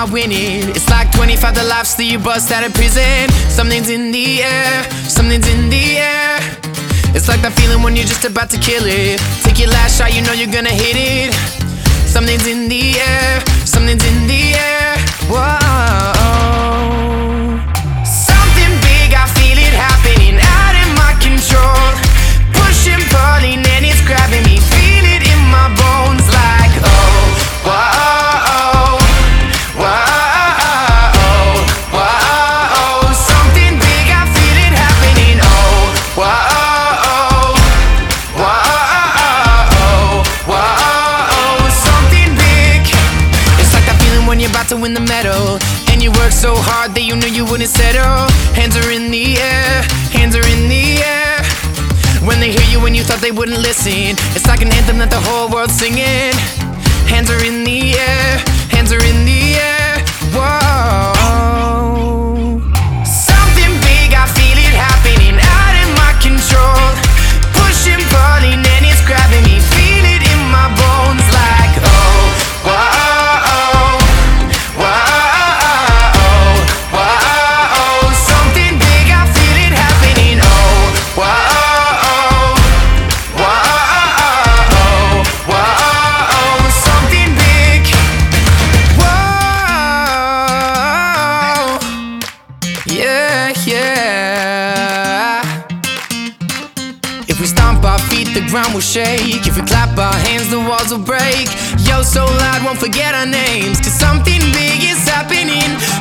not winning. It's like 25 the lives that you bust out of prison. Something's in the air, something's in the air. It's like that feeling when you're just about to kill it. Take your last shot, you know you're gonna hit it. Something's in the air, something's in the air. Whoa. Something big, I feel it happening, out of my control. Pushing, pulling, and it's grabbing me. Feel it in my bones like, oh, whoa, whoa, whoa. Something big, I feel it happening, oh, whoa. When you're about to win the medal, and you work so hard that you knew you wouldn't settle. Hands are in the air, hands are in the air. When they hear you and you thought they wouldn't listen, it's like an anthem that the whole world's singing. Hands are in the air, hands are in the air. Whoa. Something big, I feel it happening, out of my control. Pushing, pulling, and it's grabbing me. Feel it in my bones like, oh, whoa. If we stomp our feet, the ground will shake. If we clap our hands, the walls will break. Yo, so loud, won't forget our names, 'cause something big is happening.